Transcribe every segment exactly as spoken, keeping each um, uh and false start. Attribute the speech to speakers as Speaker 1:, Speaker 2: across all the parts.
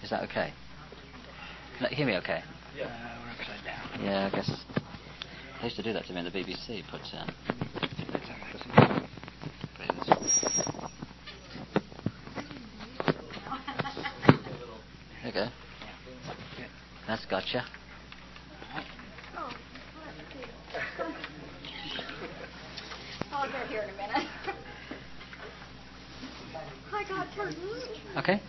Speaker 1: Is that okay? Can you hear me okay?
Speaker 2: Yeah. Uh, we're upside down.
Speaker 1: Yeah, I guess. They used to do that to me in the B B C, but... Um, there you go. That's gotcha.
Speaker 3: I'll get here in a minute. I got curtains.
Speaker 1: Okay.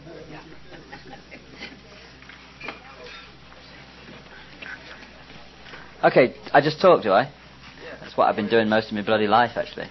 Speaker 1: Okay, I just talk, do I? That's what I've been doing most of my bloody life, actually.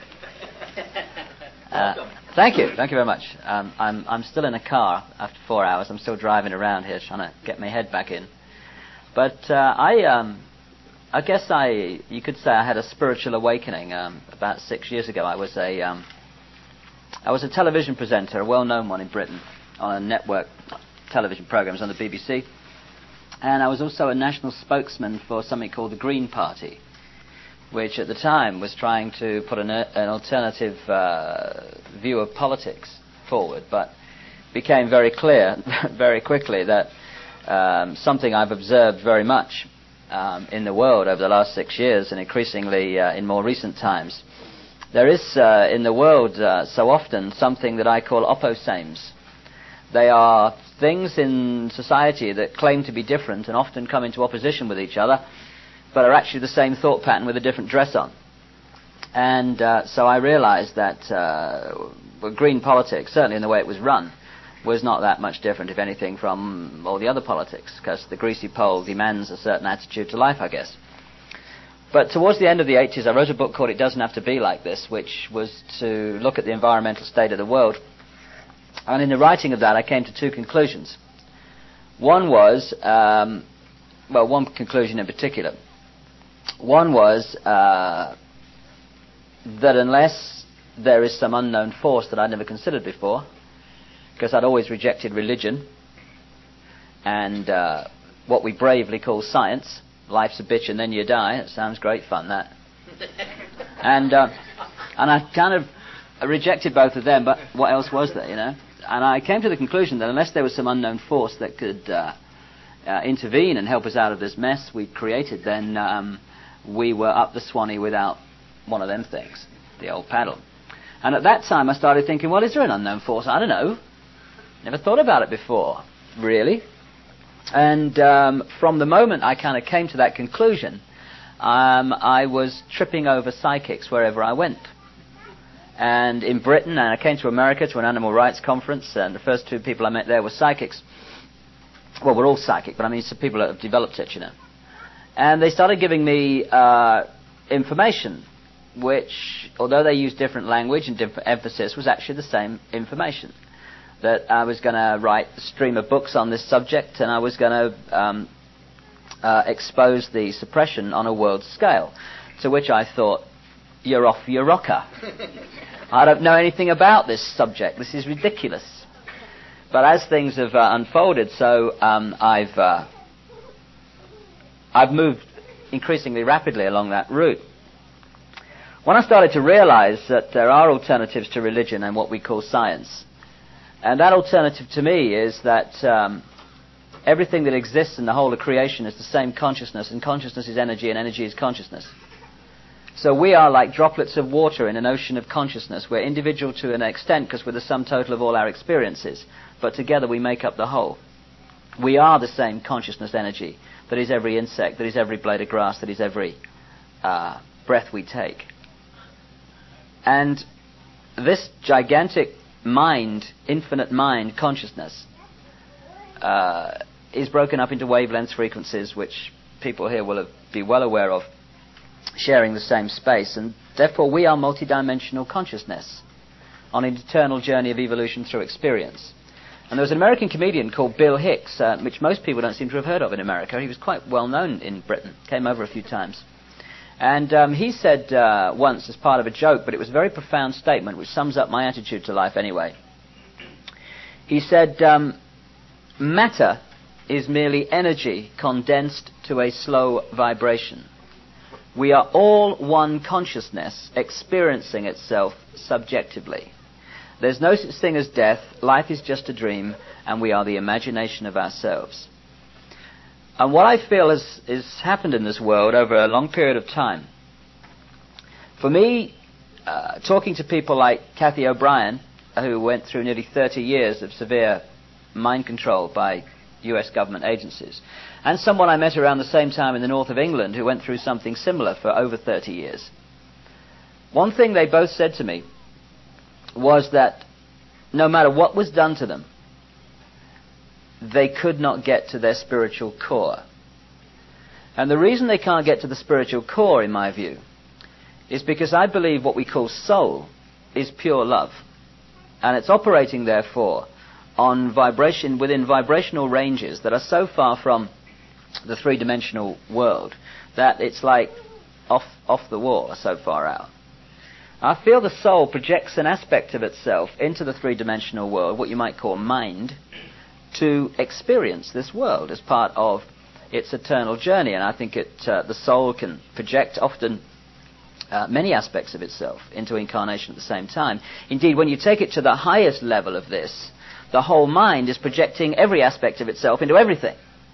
Speaker 1: Uh, thank you, thank you very much. Um, I'm I'm still in a car after four hours. I'm still driving around here trying to get my head back in. But uh, I um, I guess I you could say I had a spiritual awakening um, about six years ago. I was a um, I was a television presenter, a well-known one in Britain, on a network television programs on the B B C. And I was also a national spokesman for something called the Green Party, which at the time was trying to put an, an alternative uh, view of politics forward, but became very clear very quickly that um, something I've observed very much um, in the world over the last six years and increasingly uh, in more recent times. There is uh, in the world uh, so often something that I call opposames. They are things in society that claim to be different and often come into opposition with each other, but are actually the same thought pattern with a different dress on. And uh, so I realized that uh, well, green politics, certainly in the way it was run, was not that much different, if anything, from all the other politics, because the greasy pole demands a certain attitude to life, I guess. But towards the end of the eighties, I wrote a book called It Doesn't Have to Be Like This, which was to look at the environmental state of the world. And in the writing of that, I came to two conclusions. One was, um, well, one conclusion in particular. One was uh, that unless there is some unknown force that I'd never considered before, because I'd always rejected religion and uh, what we bravely call science, life's a bitch and then you die. It sounds great fun, that. and uh, and I kind of rejected both of them, but what else was there, you know? And I came to the conclusion that unless there was some unknown force that could uh, uh, intervene and help us out of this mess we'd created, then um, we were up the Swanee without one of them things, the old paddle. And at that time I started thinking, well, is there an unknown force? I don't know. Never thought about it before, really. And um, from the moment I kind of came to that conclusion, um, I was tripping over psychics wherever I went. And in Britain, and I came to America to an animal rights conference, and the first two people I met there were psychics. Well, we're all psychic, but I mean some people that have developed it, you know. And they started giving me uh, information, which, although they used different language and different emphasis, was actually the same information. That I was going to write a stream of books on this subject, and I was going to um, uh, expose the suppression on a world scale. To which I thought, you're off your rocker. I don't know anything about this subject. This is ridiculous. But as things have uh, unfolded, so um, I've uh, I've moved increasingly rapidly along that route. When I started to realize that there are alternatives to religion and what we call science, and that alternative to me is that um, everything that exists in the whole of creation is the same consciousness, and consciousness is energy, and energy is consciousness. So we are like droplets of water in an ocean of consciousness. We're individual to an extent because we're the sum total of all our experiences, but together we make up the whole. We are the same consciousness energy that is every insect, that is every blade of grass, that is every uh, breath we take. And this gigantic mind, infinite mind, consciousness, uh, is broken up into wavelengths, frequencies, which people here will be well aware of, sharing the same space, and therefore we are multidimensional consciousness on an eternal journey of evolution through experience. And there was an American comedian called Bill Hicks, uh, which most people don't seem to have heard of in America. He was quite well known in Britain, came over a few times. And um, he said uh, once, as part of a joke, but it was a very profound statement, which sums up my attitude to life anyway. He said, um, matter is merely energy condensed to a slow vibration. We are all one consciousness experiencing itself subjectively. There's no such thing as death. Life is just a dream, and we are the imagination of ourselves. And what I feel has, has happened in this world over a long period of time, for me, uh, talking to people like Cathy O'Brien, who went through nearly thirty years of severe mind control by U S government agencies, and someone I met around the same time in the north of England who went through something similar for over thirty years. One thing they both said to me was that no matter what was done to them, they could not get to their spiritual core. And the reason they can't get to the spiritual core, in my view, is because I believe what we call soul is pure love. And it's operating, therefore, on vibration, within vibrational ranges that are so far from the three-dimensional world that it's like off, off the wall, so far out. I feel the soul projects an aspect of itself into the three-dimensional world, what you might call mind, to experience this world as part of its eternal journey. And I think it, uh, the soul can project often uh, many aspects of itself into incarnation at the same time. Indeed, when you take it to the highest level of this, the whole mind is projecting every aspect of itself into everything.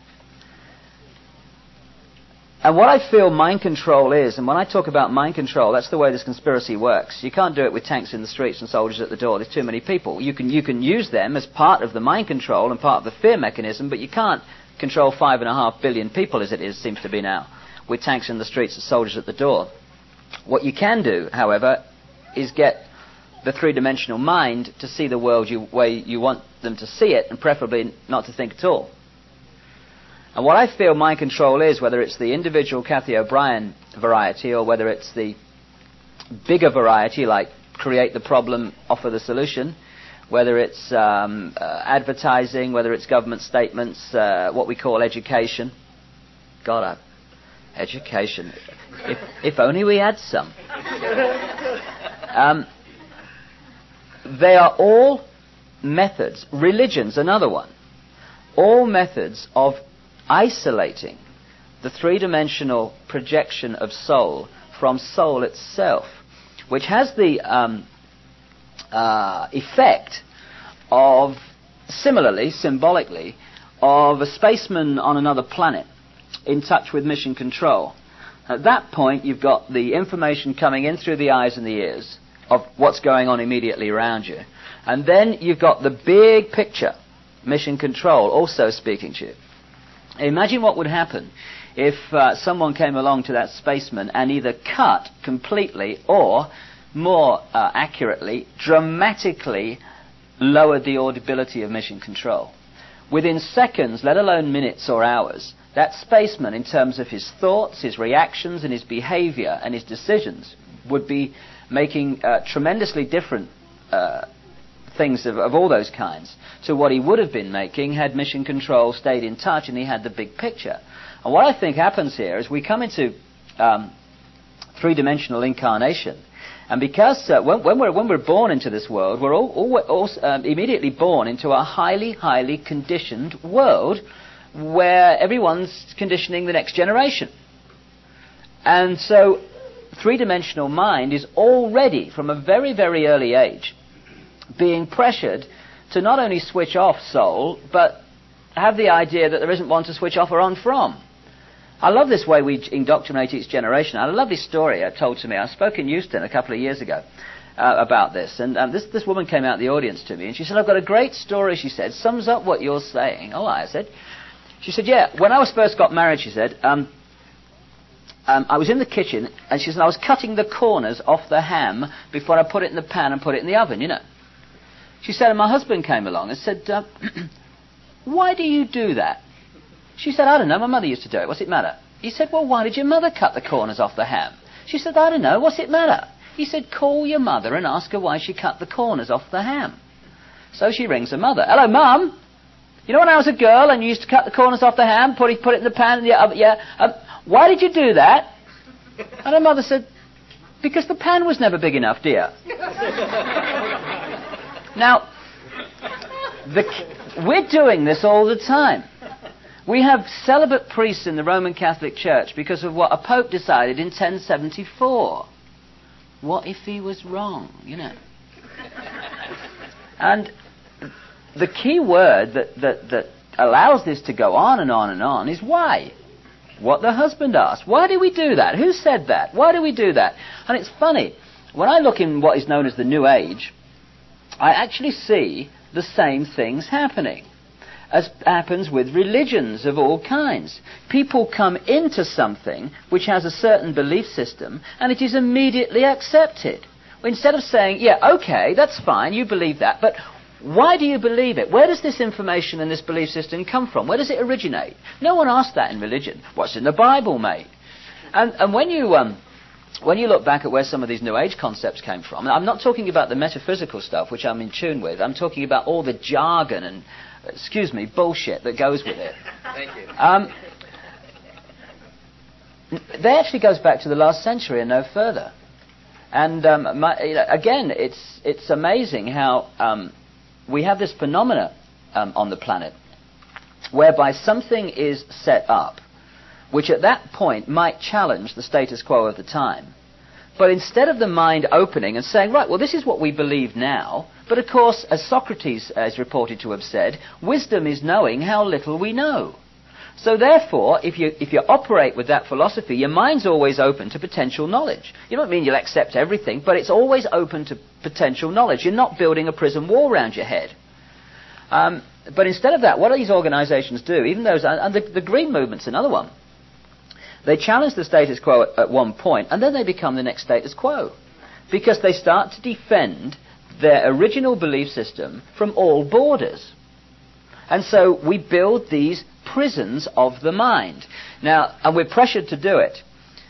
Speaker 1: And what I feel mind control is, and when I talk about mind control, that's the way this conspiracy works. You can't do it with tanks in the streets and soldiers at the door. There's too many people. You can, you can use them as part of the mind control and part of the fear mechanism, but you can't control five and a half billion people, as it is, seems to be now, with tanks in the streets and soldiers at the door. What you can do, however, is get the three-dimensional mind to see the world you, way you want them to see it, and preferably not to think at all. And what I feel mind control is, whether it's the individual Cathy O'Brien variety or whether it's the bigger variety, like create the problem, offer the solution, whether it's um, uh, advertising, whether it's government statements, uh, what we call education. God, I, education. If, if only we had some. Um, they are all methods. Religion's another one. All methods of isolating the three-dimensional projection of soul from soul itself, which has the um, uh, effect of, similarly, symbolically, of a spaceman on another planet in touch with mission control. At that point, you've got the information coming in through the eyes and the ears of what's going on immediately around you. And then you've got the big picture, mission control, also speaking to you. Imagine what would happen if uh, someone came along to that spaceman and either cut completely or, more uh, accurately, dramatically lowered the audibility of mission control. Within seconds, let alone minutes or hours, that spaceman, in terms of his thoughts, his reactions, and his behavior and his decisions, would be making uh, tremendously different uh, things of, of all those kinds to what he would have been making had mission control stayed in touch and he had the big picture. And what I think happens here is we come into um, three-dimensional incarnation, and because uh, when, when, we're, when we're born into this world, we're all, all, all um, immediately born into a highly, highly conditioned world where everyone's conditioning the next generation. And so three-dimensional mind is already, from a very, very early age, being pressured to not only switch off soul, but have the idea that there isn't one to switch off or on from. I love this way we indoctrinate each generation. I had a lovely story uh, told to me. I spoke in Houston a couple of years ago uh, about this, and um, this, this woman came out of the audience to me, and she said, I've got a great story, she said, sums up what you're saying. Oh, I said. She said, yeah, when I was first got married, she said, um, um, I was in the kitchen, and she said, I was cutting the corners off the ham before I put it in the pan and put it in the oven, you know. She said, and my husband came along and said, uh, why do you do that? She said, I don't know, my mother used to do it, what's it matter? He said, well, why did your mother cut the corners off the ham? She said, I don't know, what's it matter? He said, call your mother and ask her why she cut the corners off the ham. So she rings her mother. Hello, Mum. You know when I was a girl and you used to cut the corners off the ham, put it, put it in the pan, and the oven, yeah, um, why did you do that? And her mother said, because the pan was never big enough, dear. Now, the, we're doing this all the time. We have celibate priests in the Roman Catholic Church because of what a pope decided in ten seventy-four. What if he was wrong, you know? And the key word that, that, that allows this to go on and on and on is why. What the husband asked. Why do we do that? Who said that? Why do we do that? And it's funny. When I look in what is known as the New Age, I actually see the same things happening as happens with religions of all kinds. People come into something which has a certain belief system and it is immediately accepted. Instead of saying, yeah, okay, that's fine, you believe that, but why do you believe it? Where does this information and this belief system come from? Where does it originate? No one asks that in religion. What's in the Bible, mate? And, and when you... Um, When you look back at where some of these New Age concepts came from, I'm not talking about the metaphysical stuff, which I'm in tune with. I'm talking about all the jargon and, excuse me, bullshit that goes with it.
Speaker 2: Thank you.
Speaker 1: Um, that actually goes back to the last century and no further. And um, my, you know, again, it's it's amazing how um, we have this phenomena um, on the planet whereby something is set up which at that point might challenge the status quo of the time. But instead of the mind opening and saying, right, well, this is what we believe now, but of course, as Socrates is reported to have said, wisdom is knowing how little we know. So therefore, if you if you operate with that philosophy, your mind's always open to potential knowledge. You don't mean you'll accept everything, but it's always open to potential knowledge. You're not building a prison wall around your head. Um, but instead of that, what do these organizations do? Even those, and the, the Green Movement's another one. They challenge the status quo at, at one point, and then they become the next status quo. Because they start to defend their original belief system from all borders. And so we build these prisons of the mind. Now, and we're pressured to do it.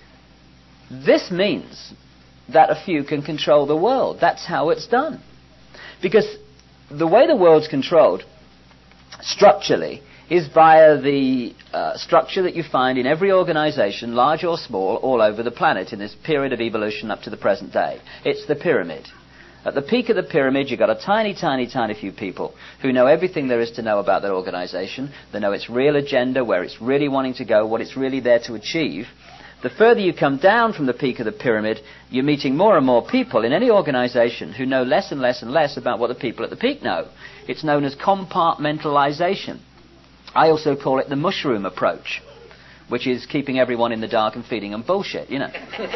Speaker 1: This means that a few can control the world. That's how it's done. Because the way the world's controlled, structurally, is via the uh, structure that you find in every organization, large or small, all over the planet in this period of evolution up to the present day. It's the pyramid. At the peak of the pyramid, you've got a tiny, tiny, tiny few people who know everything there is to know about their organization. They know its real agenda, where it's really wanting to go, what it's really there to achieve. The further you come down from the peak of the pyramid, you're meeting more and more people in any organization who know less and less and less about what the people at the peak know. It's known as compartmentalization. I also call it the mushroom approach, which is keeping everyone in the dark and feeding them bullshit, you know.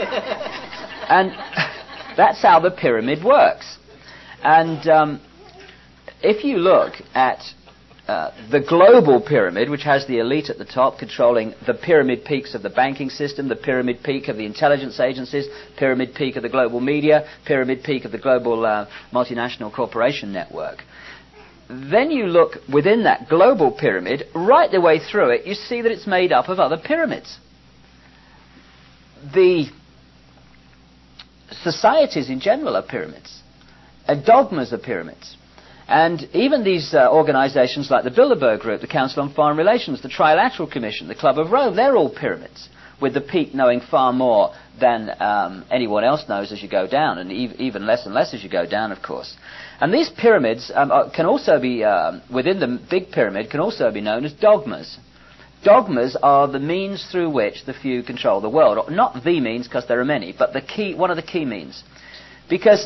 Speaker 1: And that's how the pyramid works. And um, if you look at uh, the global pyramid, which has the elite at the top controlling the pyramid peaks of the banking system, the pyramid peak of the intelligence agencies, pyramid peak of the global media, pyramid peak of the global uh, multinational corporation network. Then you look within that global pyramid, right the way through it, you see that it's made up of other pyramids. The societies in general are pyramids. And dogmas are pyramids. And even these uh, organizations like the Bilderberg Group, the Council on Foreign Relations, the Trilateral Commission, the Club of Rome, they're all pyramids, with the peak knowing far more than um, anyone else knows as you go down, and e- even less and less as you go down, of course. And these pyramids um, are, can also be, um, within the big pyramid, can also be known as dogmas. Dogmas are the means through which the few control the world. Not the means, because there are many, but the key, one of the key means. Because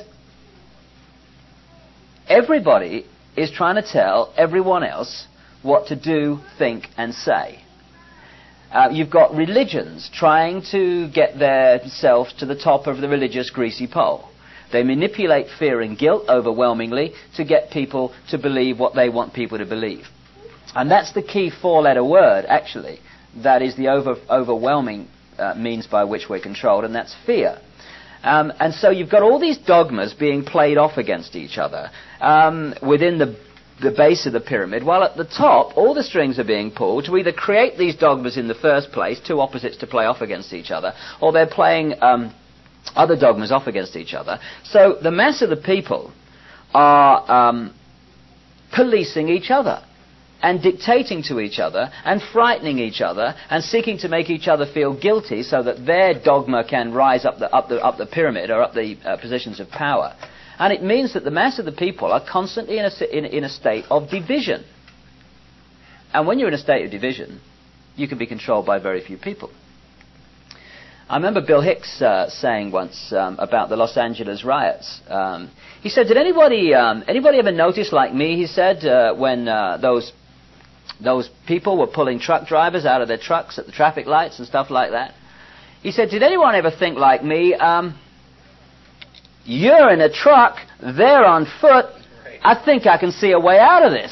Speaker 1: everybody is trying to tell everyone else what to do, think, and say. Uh, you've got religions trying to get themselves to the top of the religious greasy pole. They manipulate fear and guilt overwhelmingly to get people to believe what they want people to believe. And that's the key four-letter word, actually, that is the over, overwhelming uh, means by which we're controlled, and that's fear. Um, and so you've got all these dogmas being played off against each other um, within the the base of the pyramid, while at the top all the strings are being pulled to either create these dogmas in the first place, two opposites to play off against each other, or they're playing um, other dogmas off against each other. So the mass of the people are um, policing each other and dictating to each other and frightening each other and seeking to make each other feel guilty so that their dogma can rise up the up the up the pyramid or up the uh, positions of power. And it means that the mass of the people are constantly in a, in, in a state of division. And when you're in a state of division, you can be controlled by very few people. I remember Bill Hicks uh, saying once um, about the Los Angeles riots. Um, he said, did anybody um, anybody ever notice, like me, he said, uh, when uh, those those people were pulling truck drivers out of their trucks at the traffic lights and stuff like that? He said, did anyone ever think like me, um, you're in a truck, they're on foot, I think I can see a way out of this.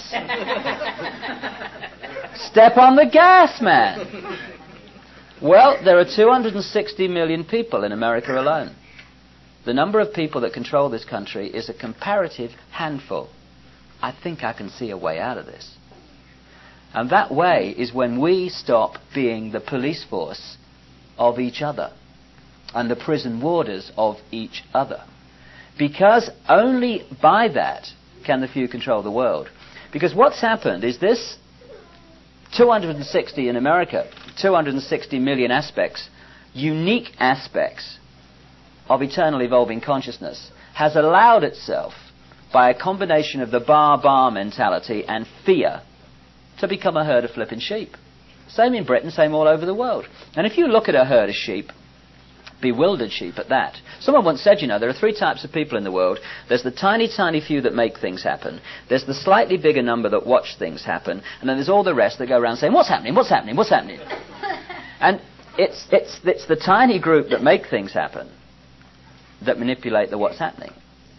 Speaker 1: Step on the gas, man. Well, there are two hundred sixty million people in America alone. The number of people that control this country is a comparative handful. I think I can see a way out of this. And that way is when we stop being the police force of each other and the prison warders of each other. Because only by that can the few control the world. Because what's happened is this two hundred sixty in America, two hundred sixty million aspects, unique aspects of eternal evolving consciousness, has allowed itself, by a combination of the bar-bar mentality and fear, to become a herd of flipping sheep. Same in Britain, same all over the world. And if you look at a herd of sheep, bewildered sheep at that. Someone once said, you know, there are three types of people in the world. There's the tiny, tiny few that make things happen. There's the slightly bigger number that watch things happen. And then there's all the rest that go around saying, what's happening, what's happening, what's happening? And it's, it's, it's the tiny group that make things happen that manipulate the what's happening.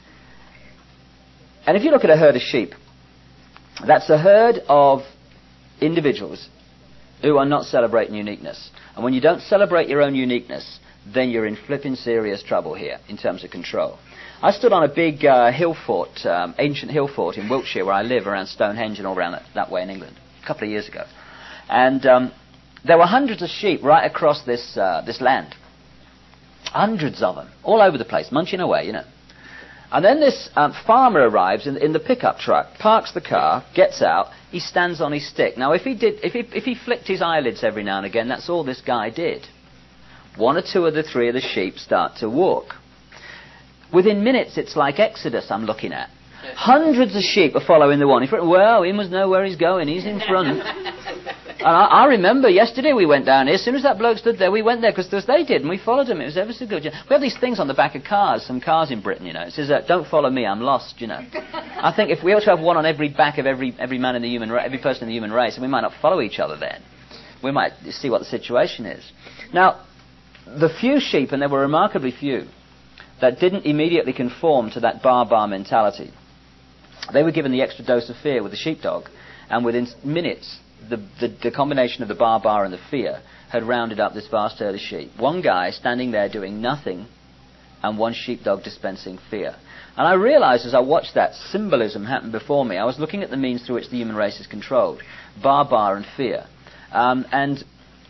Speaker 1: And if you look at a herd of sheep, that's a herd of individuals who are not celebrating uniqueness. And when you don't celebrate your own uniqueness, then you're in flipping serious trouble here in terms of control. I stood on a big uh, hill fort, um, ancient hill fort in Wiltshire where I live, around Stonehenge and all around that, that way in England, a couple of years ago. And um, there were hundreds of sheep right across this uh, this land. Hundreds of them, all over the place, munching away, you know. And then this um, farmer arrives in, in the pickup truck, parks the car, gets out, he stands on his stick. Now, if he did, if he, if he flicked his eyelids every now and again, that's all this guy did. One or two of the three of the sheep start to walk. Within minutes, it's like Exodus I'm looking at. Hundreds of sheep are following the one in front. Well, he must know where he's going. He's in front. And I, I remember yesterday we went down here. As soon as that bloke stood there, we went there because they did, and we followed him. It was ever so good. We have these things on the back of cars, some cars in Britain, you know. It says, uh, don't follow me, I'm lost, you know. I think if we ought to have one on every back of every every man in the human ra- every person in the human race, and we might not follow each other then. We might see what the situation is. Now, the few sheep, and there were remarkably few, that didn't immediately conform to that bar-bar mentality, they were given the extra dose of fear with the sheepdog, and within minutes, the, the, the combination of the bar-bar and the fear had rounded up this vast herd of sheep. One guy standing there doing nothing, and one sheepdog dispensing fear. And I realized as I watched that symbolism happen before me, I was looking at the means through which the human race is controlled. Bar-bar and fear. Um, and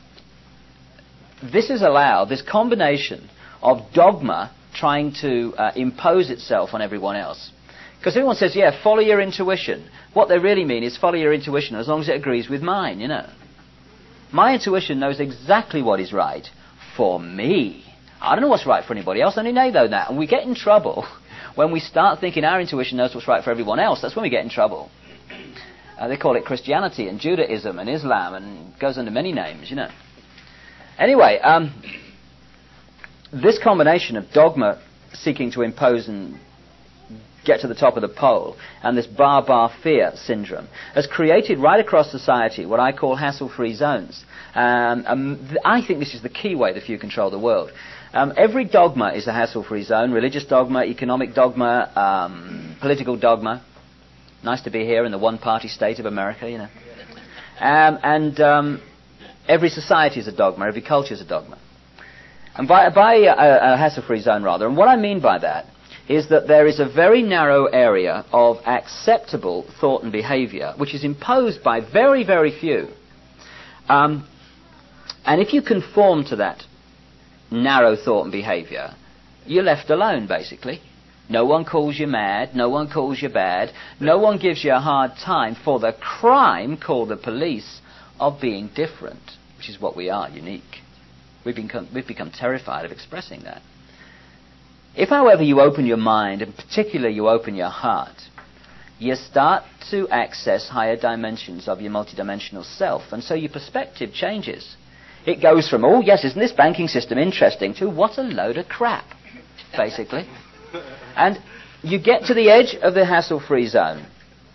Speaker 1: this has allowed this combination of dogma trying to uh, impose itself on everyone else. Because everyone says, yeah, follow your intuition. What they really mean is follow your intuition as long as it agrees with mine, you know. My intuition knows exactly what is right for me. I don't know what's right for anybody else, only they know that. And we get in trouble when we start thinking our intuition knows what's right for everyone else. That's when we get in trouble. Uh, they call it Christianity and Judaism and Islam, and it goes under many names, you know. Anyway, um, this combination of dogma seeking to impose and get to the top of the pole, and this bar-bar fear syndrome, has created right across society what I call hassle-free zones. Um, um, th- I think this is the key way the few control the world. Um, every dogma is a hassle-free zone: religious dogma, economic dogma, um, political dogma. Nice to be here in the one-party state of America, you know. Um, and um, every society is a dogma, every culture is a dogma. And by, by a, a hassle-free zone, rather, and what I mean by that is that there is a very narrow area of acceptable thought and behavior which is imposed by very, very few. Um, and if you conform to that narrow thought and behavior, you're left alone, basically. No one calls you mad, no one calls you bad, no one gives you a hard time for the crime called the police of being different, which is what we are, unique. We've become, we've become terrified of expressing that. If, however, you open your mind, and particularly you open your heart, you start to access higher dimensions of your multidimensional self, and so your perspective changes. It goes from, oh yes, isn't this banking system interesting, to what a load of crap, basically. And you get to the edge of the hassle-free zone,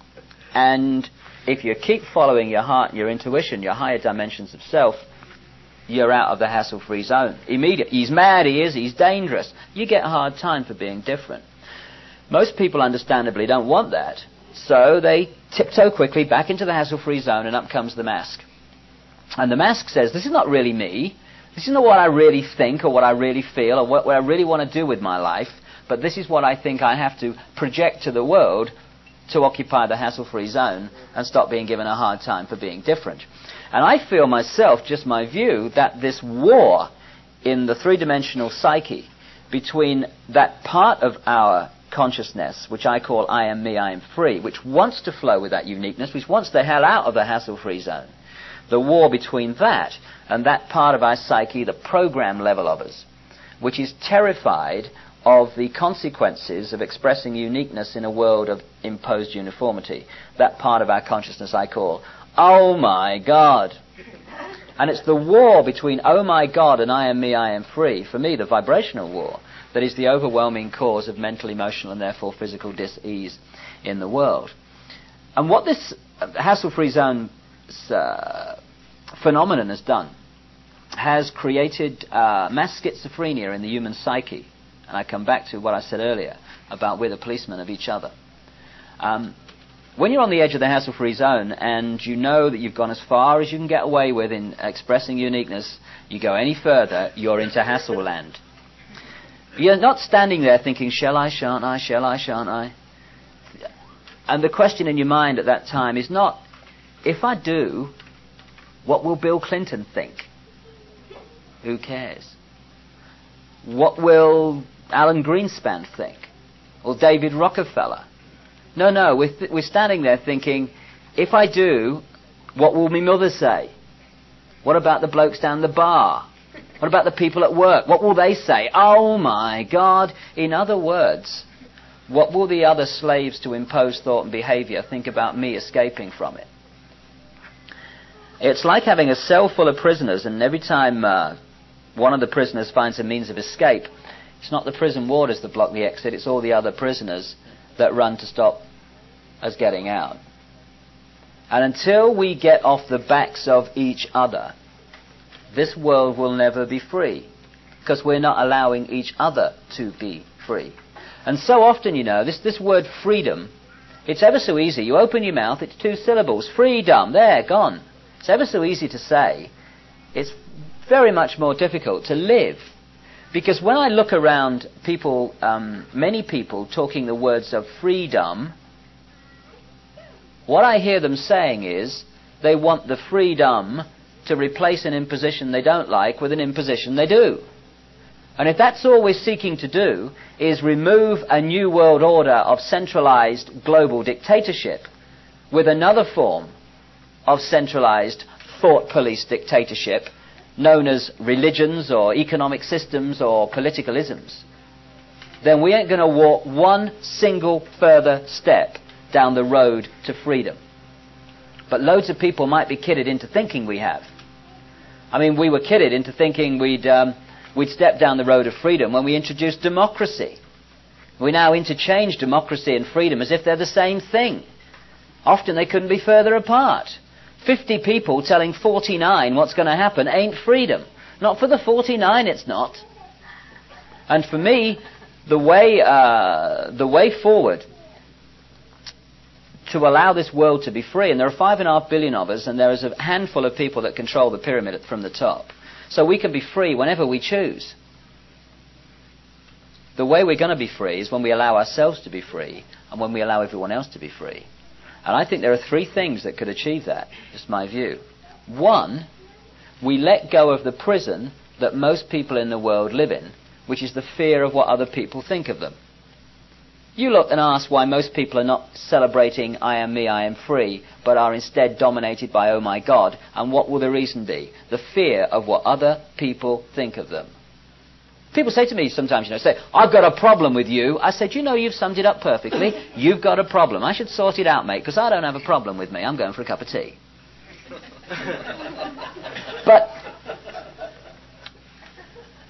Speaker 1: and if you keep following your heart and your intuition, your higher dimensions of self, you're out of the hassle-free zone. Immediately. He's mad, he is, he's dangerous. You get a hard time for being different. Most people, understandably, don't want that, so they tiptoe quickly back into the hassle-free zone, and up comes the mask. And the mask says, this is not really me, this is not what I really think, or what I really feel, or what, what I really want to do with my life, but this is what I think I have to project to the world to occupy the hassle-free zone and stop being given a hard time for being different. And I feel myself, just my view, that this war in the three-dimensional psyche between that part of our consciousness, which I call I am me, I am free, which wants to flow with that uniqueness, which wants the hell out of the hassle-free zone, the war between that and that part of our psyche, the program level of us, which is terrified of the consequences of expressing uniqueness in a world of imposed uniformity. That part of our consciousness I call, oh my God. And it's the war between oh my God and I am me, I am free, for me the vibrational war, that is the overwhelming cause of mental, emotional, and therefore physical dis-ease in the world. And what this hassle-free zone uh, phenomenon has done has created uh, mass schizophrenia in the human psyche. And I come back to what I said earlier about we're the policemen of each other. Um, when you're on the edge of the hassle-free zone and you know that you've gone as far as you can get away with in expressing uniqueness, you go any further, you're into hassle land. You're not standing there thinking, shall I, shan't I, shall I, shan't I? And the question in your mind at that time is not, if I do, what will Bill Clinton think? Who cares? What will Alan Greenspan think? Or David Rockefeller? No, no, we're, th- we're standing there thinking, if I do, what will my mother say? What about the blokes down the bar? What about the people at work? What will they say? Oh my God! In other words, what will the other slaves to imposed thought and behavior think about me escaping from it? It's like having a cell full of prisoners, and every time uh, one of the prisoners finds a means of escape, it's not the prison warders that block the exit, it's all the other prisoners that run to stop us getting out. And until we get off the backs of each other, this world will never be free, because we're not allowing each other to be free. And so often, you know, this, this word freedom, it's ever so easy. You open your mouth, it's two syllables. Freedom, there, gone. It's ever so easy to say. It's very much more difficult to live. Because when I look around people, um, many people talking the words of freedom, what I hear them saying is they want the freedom to replace an imposition they don't like with an imposition they do. And if that's all we're seeking to do is remove a new world order of centralized global dictatorship with another form of centralized thought police dictatorship known as religions or economic systems or political isms, then we ain't going to walk one single further step down the road to freedom. But loads of people might be kidded into thinking we have. I mean, we were kidded into thinking we'd, um, we'd step down the road of freedom when we introduced democracy. We now interchange democracy and freedom as if they're the same thing. Often they couldn't be further apart. Fifty people telling forty-nine what's going to happen ain't freedom. Not for the forty-nine, it's not. And for me, the way, uh, the way forward to allow this world to be free, and there are five and a half billion of us, and there is a handful of people that control the pyramid from the top, so we can be free whenever we choose. The way we're going to be free is when we allow ourselves to be free, and when we allow everyone else to be free. And I think there are three things that could achieve that, just my view. One, we let go of the prison that most people in the world live in, which is the fear of what other people think of them. You look and ask why most people are not celebrating I am me, I am free, but are instead dominated by oh my God, and what will the reason be? The fear of what other people think of them. People say to me sometimes, you know, say, I've got a problem with you. I said, you know, you've summed it up perfectly. You've got a problem. I should sort it out, mate, because I don't have a problem with me. I'm going for a cup of tea. But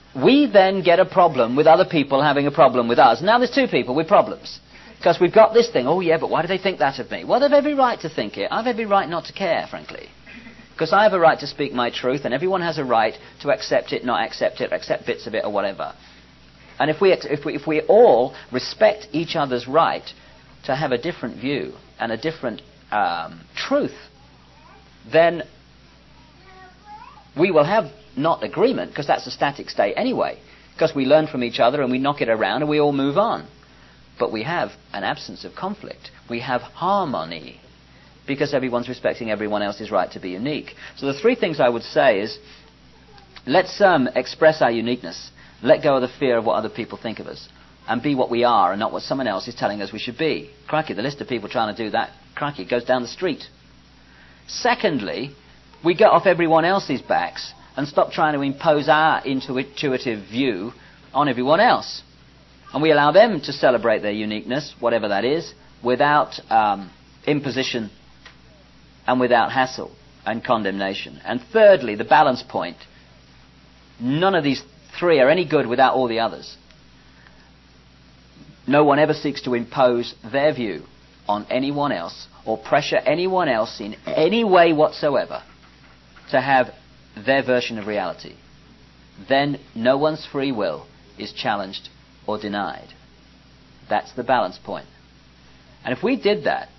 Speaker 1: we then get a problem with other people having a problem with us. Now there's two people with problems. Because we've got this thing, oh yeah, but why do they think that of me? Well, they've every right to think it. I've every right not to care, frankly. Because I have a right to speak my truth, and everyone has a right to accept it, not accept it, accept bits of it, or whatever. And if we, if we, if we all respect each other's right to have a different view and a different um, truth, then we will have not agreement, because that's a static state anyway, because we learn from each other and we knock it around and we all move on. But we have an absence of conflict. We have harmony, because everyone's respecting everyone else's right to be unique. So the three things I would say is, let's um, express our uniqueness, let go of the fear of what other people think of us, and be what we are and not what someone else is telling us we should be. Crikey, the list of people trying to do that, crikey, goes down the street. Secondly, we get off everyone else's backs and stop trying to impose our intuitive view on everyone else. And we allow them to celebrate their uniqueness, whatever that is, without um, imposition and without hassle and condemnation. And thirdly, the balance point. None of these three are any good without all the others. No one ever seeks to impose their view on anyone else or pressure anyone else in any way whatsoever to have their version of reality. Then no one's free will is challenged or denied. That's the balance point. And if we did that,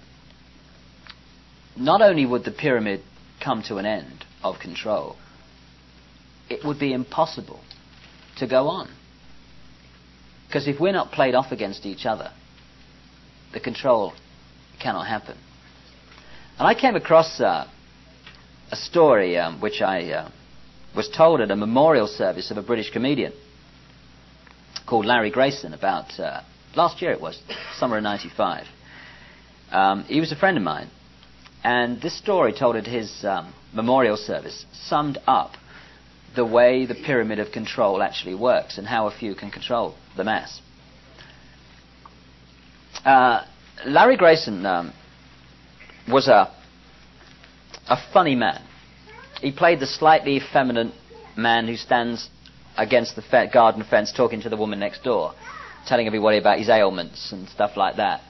Speaker 1: not only would the pyramid come to an end of control, it would be impossible to go on. Because if we're not played off against each other, the control cannot happen. And I came across uh, a story um, which I uh, was told at a memorial service of a British comedian called Larry Grayson about, uh, last year it was, summer of ninety-five. Um, he was a friend of mine, and this story told at his um, memorial service summed up the way the pyramid of control actually works and how a few can control the mass. Uh, Larry Grayson um, was a, a funny man. He played the slightly effeminate man who stands against the fe- garden fence talking to the woman next door, telling everybody about his ailments and stuff like that.